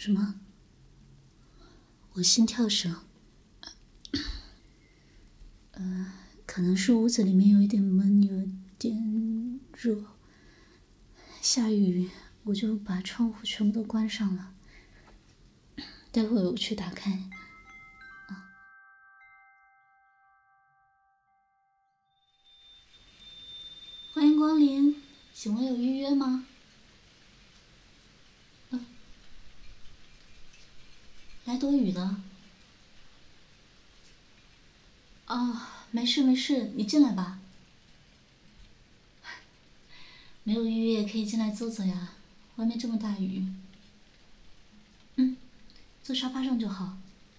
什么？我心跳声。可能是屋子里面有一点闷，有点热。下雨，我就把窗户全部都关上了。待会我去打开。欢迎光临，请问有预约吗？来躲雨的。哦，没事没事，你进来吧。没有预约可以进来坐坐呀，外面这么大雨。坐沙发上就好。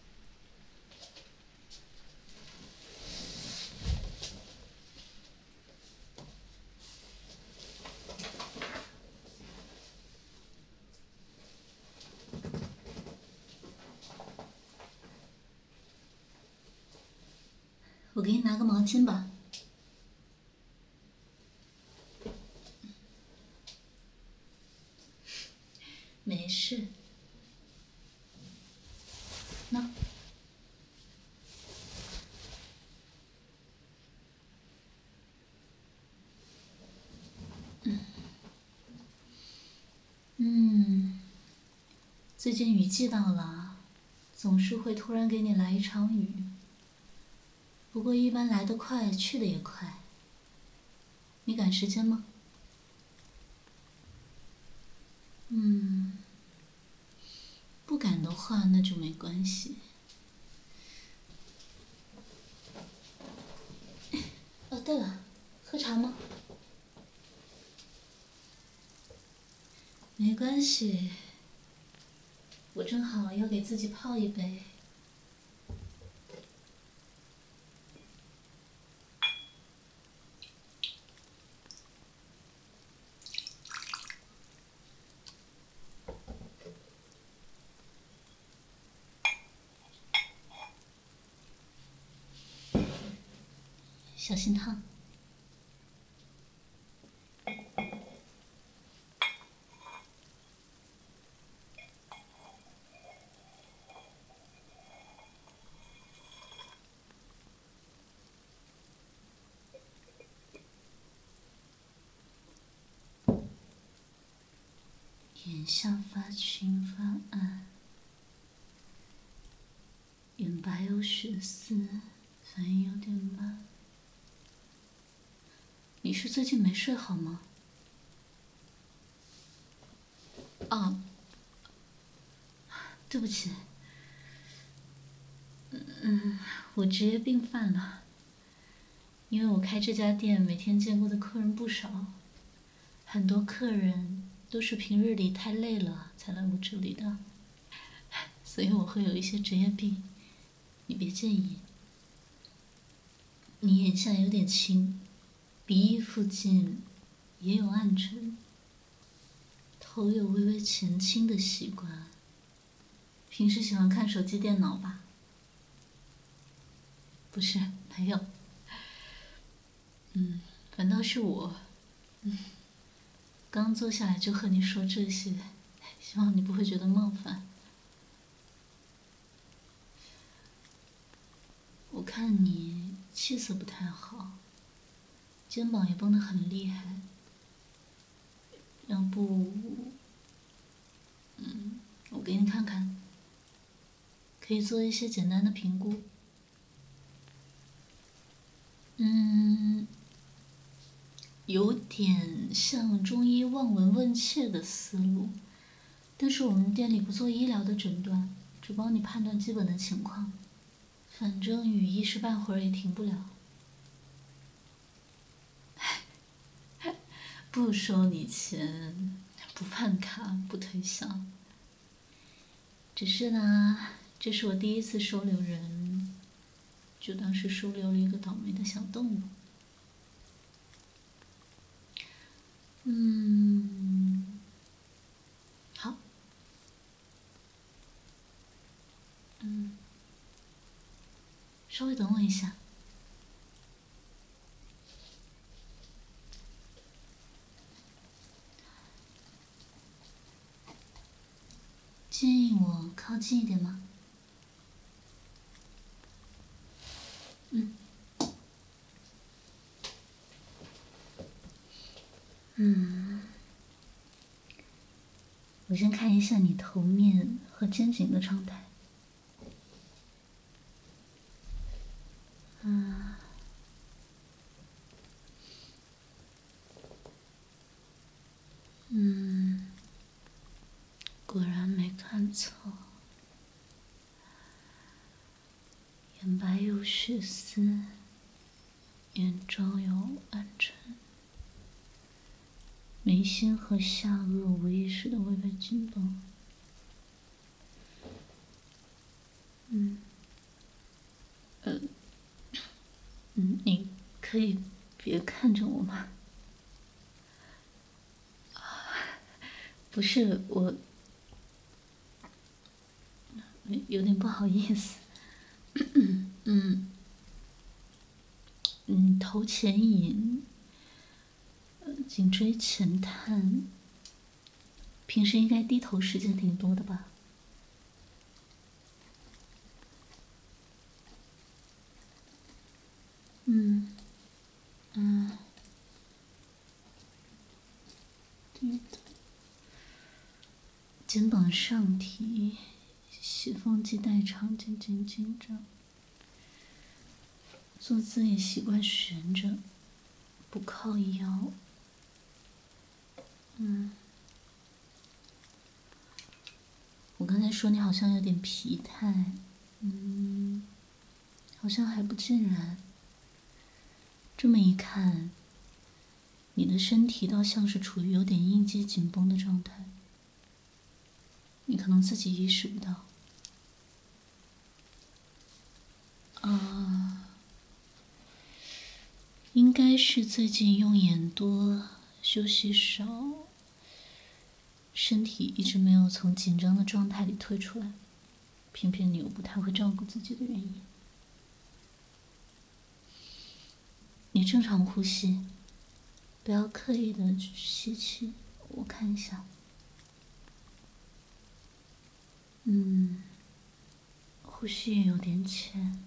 我给你拿个毛巾吧。没事。那。最近雨季到了，总是会突然给你来一场雨。不过一般来得快，去得也快。你赶时间吗？不赶的话那就没关系。哦，对了，喝茶吗？没关系，我正好要给自己泡一杯。小心烫。眼下发青发暗，眼白有血丝，反应有点慢。你是最近没睡好吗？哦，对不起。我职业病犯了。因为我开这家店，每天见过的客人不少，很多客人都是平日里太累了才来我这里的，所以我会有一些职业病，你别介意。你眼下有点青，鼻翼附近也有暗沉，头有微微前倾的习惯。平时喜欢看手机电脑吧？不是，没有。反倒是我，刚坐下来就和你说这些，希望你不会觉得冒犯。我看你气色不太好，肩膀也绷得很厉害，要不，我给你看看，可以做一些简单的评估。有点像中医望闻问切的思路，但是我们店里不做医疗的诊断，只帮你判断基本的情况。反正雨一时半会儿也停不了。不收你钱，不办卡，不推销。只是呢，这是我第一次收留人，就当是收留了一个倒霉的小动物。好。稍微等我一下。 介意我靠近一点吗？我先看一下你头面和肩颈的状态。果然没看错，眼白有血丝，眼周有暗沉，眉心和下颚无意识的微微紧绷。你可以别看着我吗？不是我，有点不好意思。头前引，颈椎前探，平时应该低头时间挺多的吧？低头。肩膀上提，斜方肌代偿，渐渐紧张。坐姿也习惯悬着，不靠腰。我刚才说你好像有点疲态，好像还不尽然。这么一看，你的身体倒像是处于有点应激紧绷的状态，你可能自己意识不到。应该是最近用眼多，休息少，身体一直没有从紧张的状态里退出来，偏偏你又不太会照顾自己的原因。你正常呼吸，不要刻意的吸气，我看一下。呼吸也有点浅。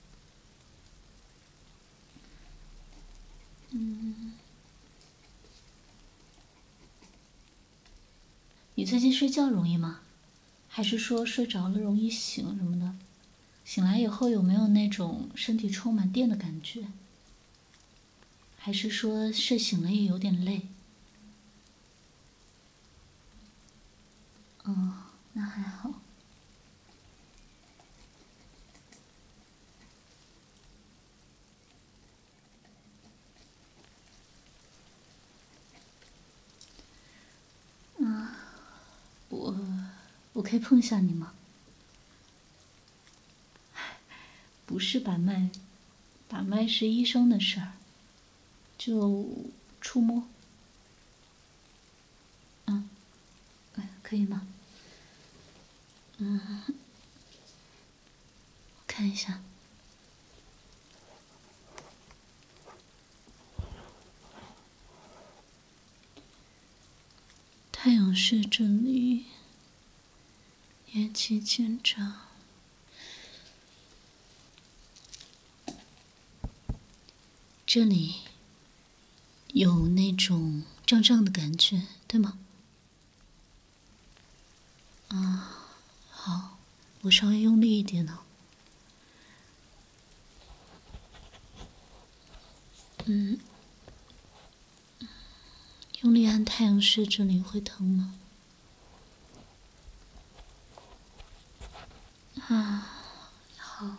你最近睡觉容易吗？还是说睡着了容易醒什么的？醒来以后有没有那种身体充满电的感觉？还是说睡醒了也有点累？那还好。我可以碰一下你吗？不是把脉，把脉是医生的事儿，就触摸。可以吗？我看一下。太阳穴这里，眼肌见长，这里有那种胀胀的感觉，对吗？好，我稍微用力一点哦。用力按太阳穴这里会疼吗？好。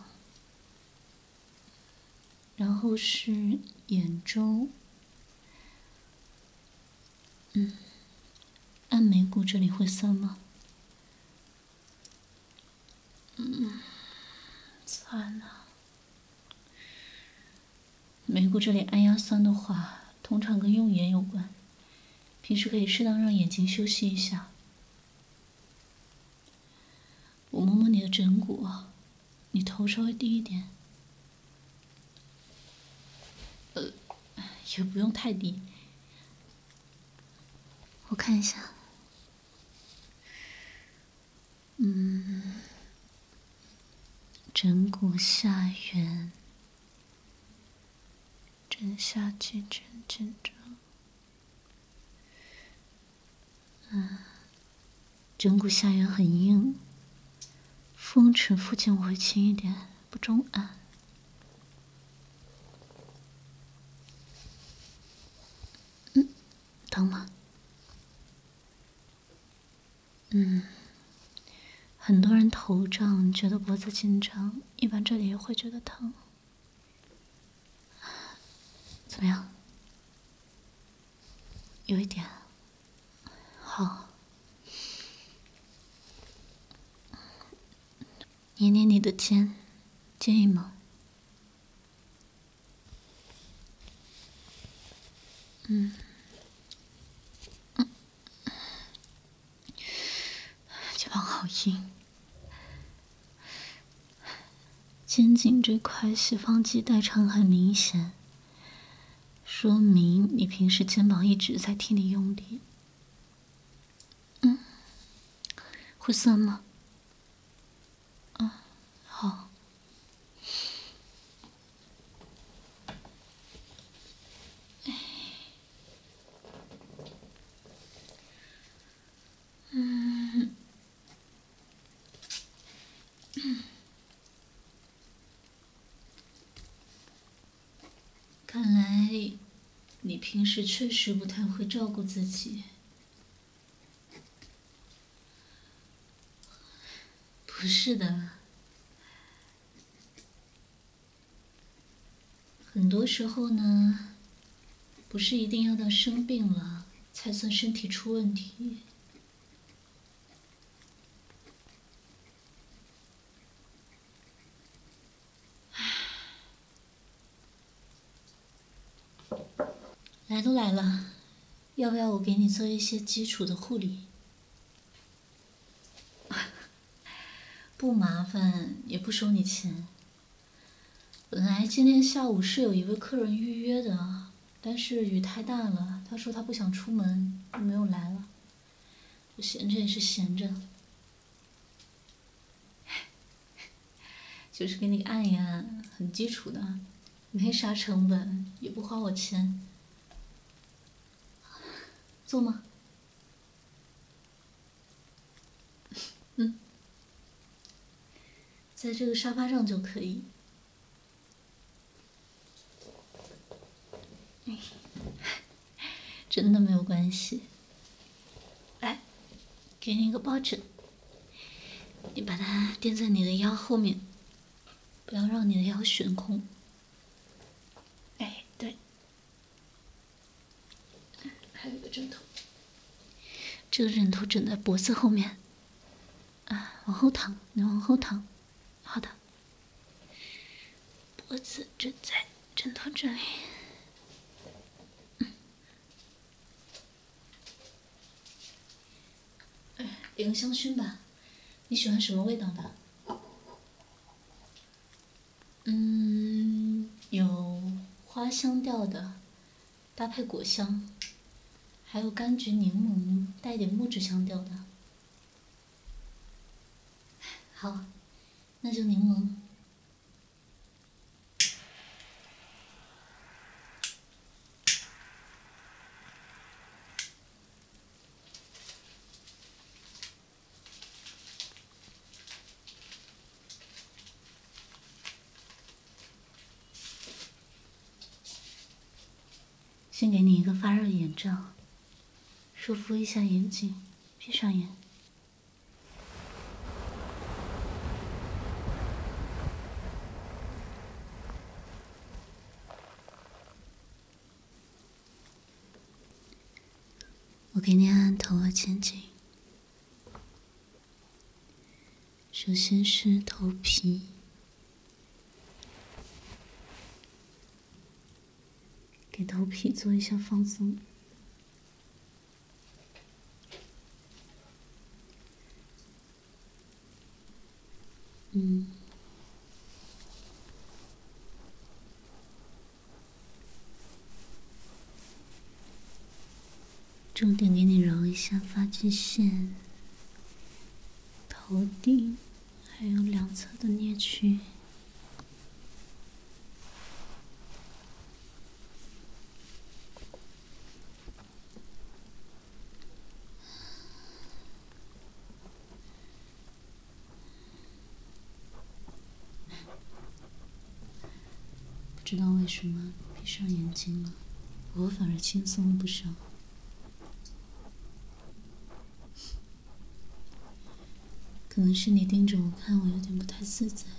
然后是眼周，按眉骨这里会酸吗？酸啊。眉骨这里按压酸的话，通常跟用眼有关，平时可以适当让眼睛休息一下。我摸摸你的枕骨，你头稍微低一点。也不用太低。我看一下。 枕骨下缘，枕下肌枕肩章。枕骨下缘很硬，风池附近我会轻一点，不中按。疼吗？很多人头胀，觉得脖子紧张，一般这里也会觉得疼。怎么样？有一点。好。捏捏你的肩，介意吗？肩膀好硬。肩颈这块斜方肌代偿很明显，说明你平时肩膀一直在替你用力。会酸吗？好。看来你平时确实不太会照顾自己。不是的，很多时候呢，不是一定要到生病了才算身体出问题。来都来了，要不要我给你做一些基础的护理？不麻烦，也不收你钱。本来今天下午是有一位客人预约的，但是雨太大了，他说他不想出门，就没有来了。我闲着也是闲着，就是给你按一按，很基础的，没啥成本，也不花我钱。坐吗？在这个沙发上就可以。真的没有关系。来，给你一个抱枕，你把它垫在你的腰后面，不要让你的腰悬空。哎，对。还有一个枕头，这个枕头枕在脖子后面。往后躺，你往后躺。好的。脖子枕在枕头这里。点个香薰吧，你喜欢什么味道的？有花香调的，搭配果香，还有柑橘、柠檬，带点木质香调的。好，那就柠檬。先给你一个发热眼罩，舒服一下眼睛，闭上眼。我给你按按头和肩颈，首先是头皮。给头皮做一下放松。重点给你揉一下发际线、头头顶，还有两侧的颞区。不知道为什么闭上眼睛了，我反而轻松了不少。可能是你盯着我看，我有点不太自在。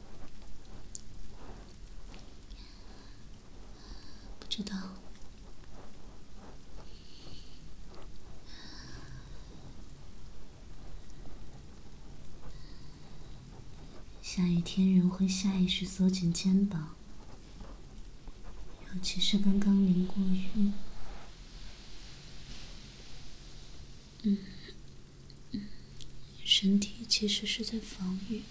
不知道。下雨天人会下意识缩紧肩膀，尤其是刚刚淋过雨。身体其实是在防御，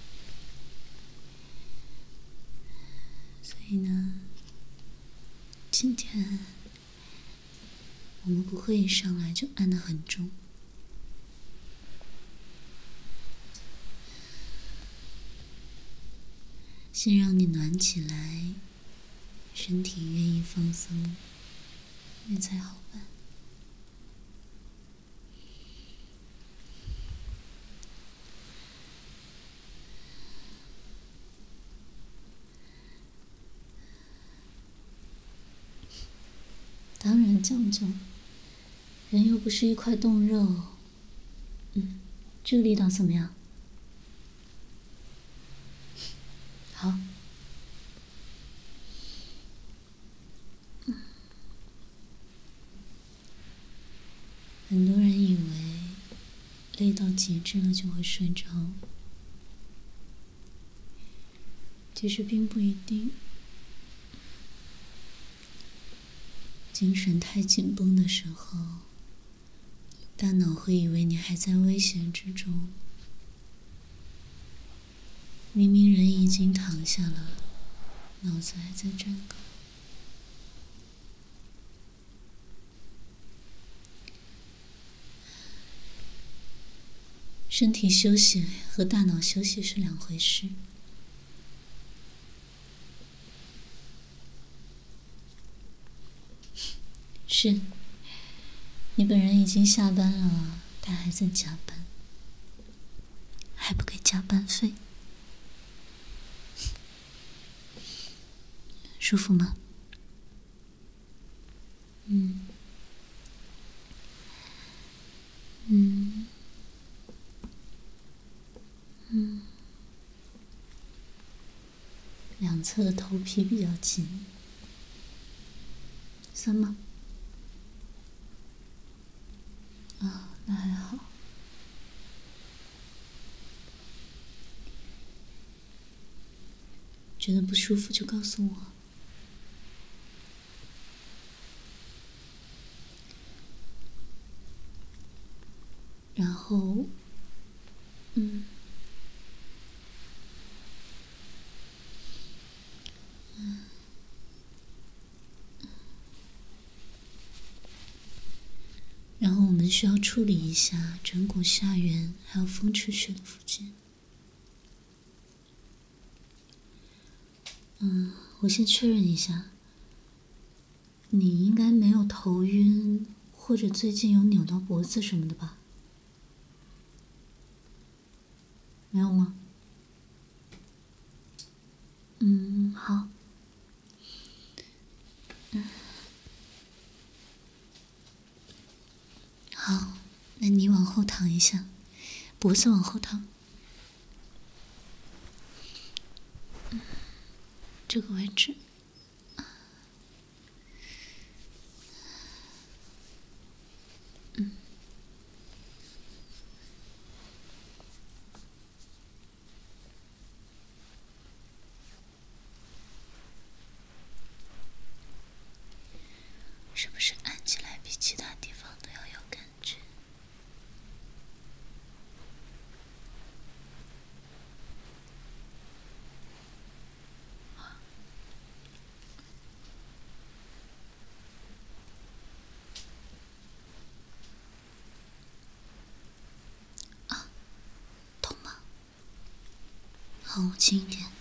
所以呢，今天我们不会一上来就按得很重。先让你暖起来，身体愿意放松，那才好办。当然讲究，人又不是一块冻肉。这个力道怎么样？好。很多人以为累到极致了就会睡着，其实并不一定。精神太紧绷的时候，大脑会以为你还在危险之中，明明人已经躺下了，脑子还在战斗。身体休息和大脑休息是两回事。是，你本人已经下班了，他还在加班，还不给加班费，舒服吗？两侧的头皮比较紧，酸吗？那还好。觉得不舒服就告诉我。然后，然后我们需要处理一下枕骨下缘还有风池穴的附近。我先确认一下，你应该没有头晕，或者最近有扭到脖子什么的吧？没有吗？好。好，那你往后躺一下，脖子往后躺。这个位置。是不是按起来比其他地方都要有感觉？ 靠我近一点。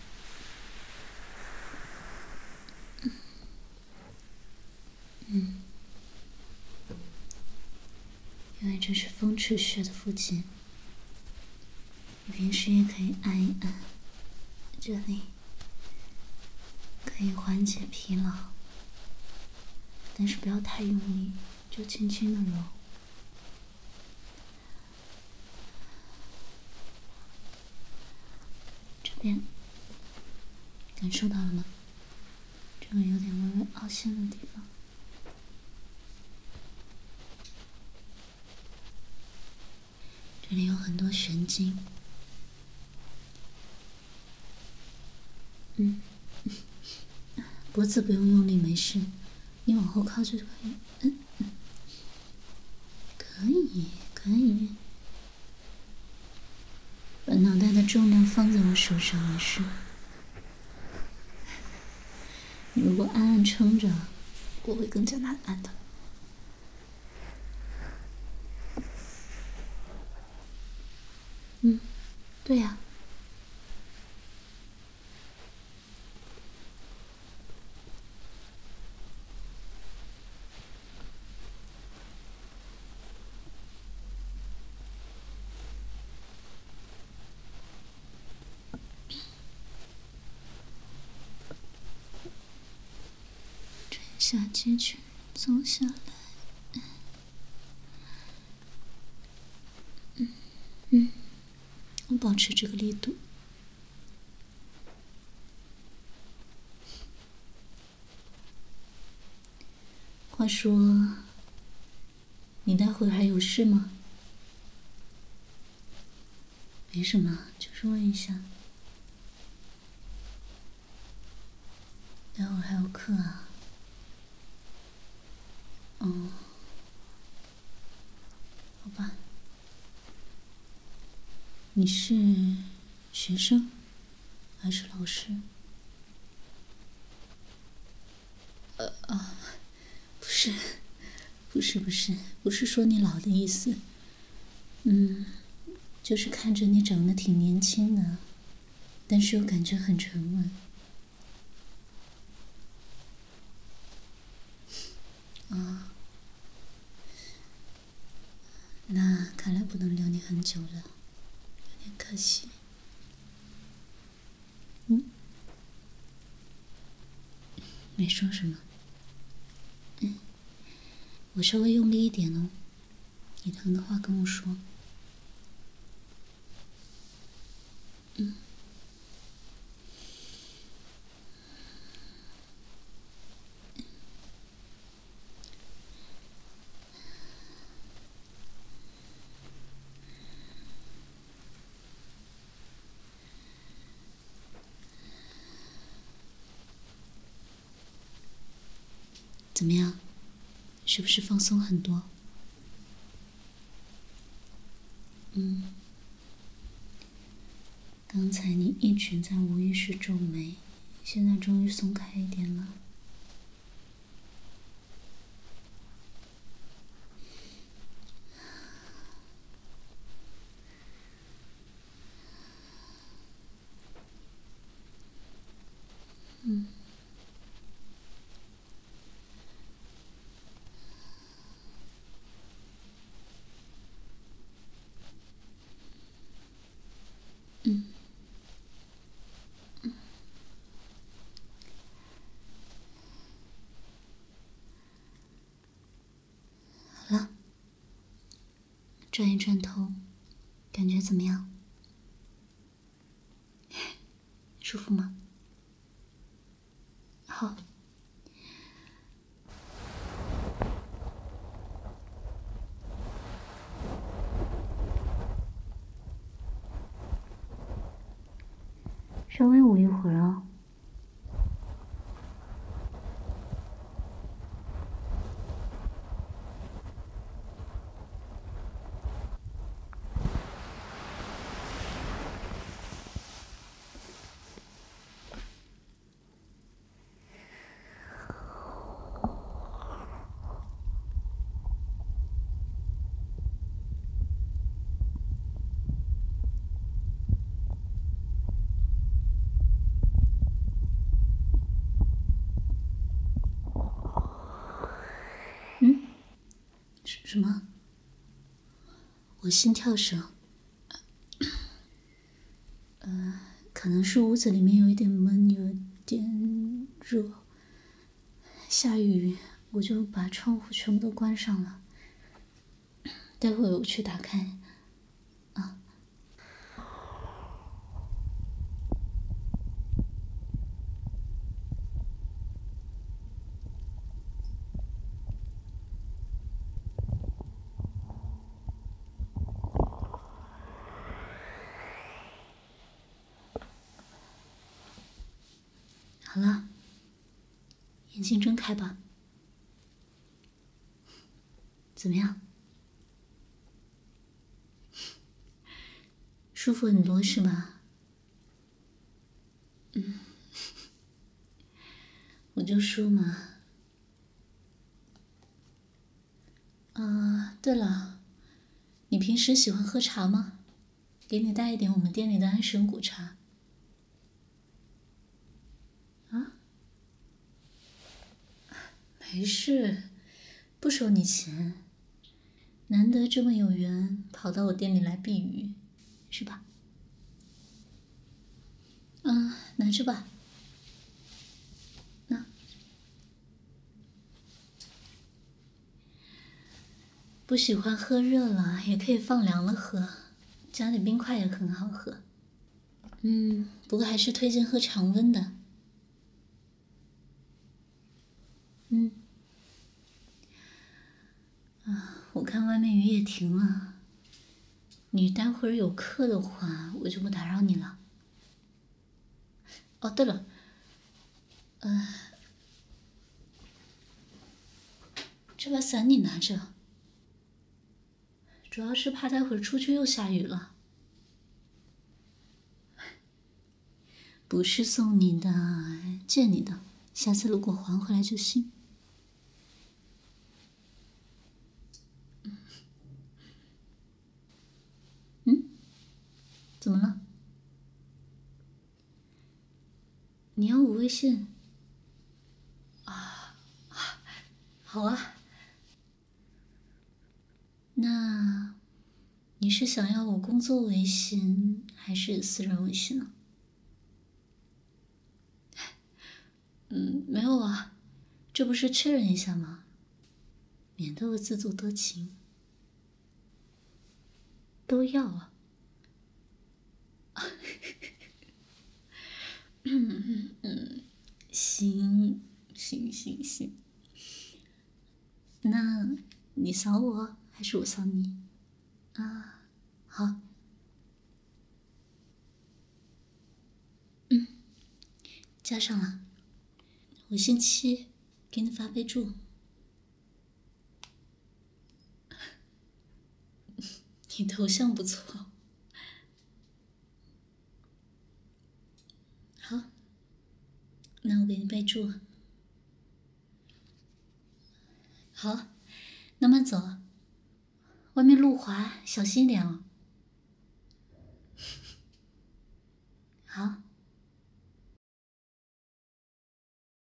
因为这是风池穴的附近，你平时也可以按一按这里，可以缓解疲劳，但是不要太用力，就轻轻的揉。这边感受到了吗？这个有点微微凹陷的地方。这里有很多神经。脖子不用用力，没事，你往后靠就可以。可以。把脑袋的重量放在我手上也是。你如果暗暗撑着，我会更加难按的。对呀。沉下肩去，坐下来。我保持这个力度。话说，你待会还有事吗？没什么，就是问一下。待会还有课啊？好吧。你是学生还是老师？不是说你老的意思。就是看着你长得挺年轻的，但是又感觉很沉稳。那看来不能留你很久了，有点可惜。没说什么。我稍微用力一点哦，你疼的话跟我说。怎么样？是不是放松很多？刚才你一直在无意识皱眉，现在终于松开一点了。好了，转一转头，感觉怎么样？舒服吗？好。稍微捂一会儿啊。 什么？我心跳声。可能是屋子里面有一点闷，有点热。下雨，我就把窗户全部都关上了。待会我去打开。啊。好了，眼睛睁开吧。怎么样？舒服很多是吧？我就说嘛。对了，你平时喜欢喝茶吗？给你带一点我们店里的安神果茶。啊？没事，不收你钱。难得这么有缘，跑到我店里来避雨，是吧？拿着吧。那不喜欢喝热了，也可以放凉了喝，加点冰块也很好喝。不过还是推荐喝常温的。我看外面雨也停了，你待会儿有课的话，我就不打扰你了。哦，对了，这把伞你拿着，主要是怕待会儿出去又下雨了。不是送你的，借你的，下次如果还回来就行。怎么了？你要我微信？好啊。那你是想要我工作微信还是私人微信呢？没有啊，这不是确认一下吗？免得我自作多情。都要啊。行。那你扫我还是我扫你？好。加上了。我星期给你发备注。你头像不错。好，那我给你备注。好，慢慢走，外面路滑，小心一点哦。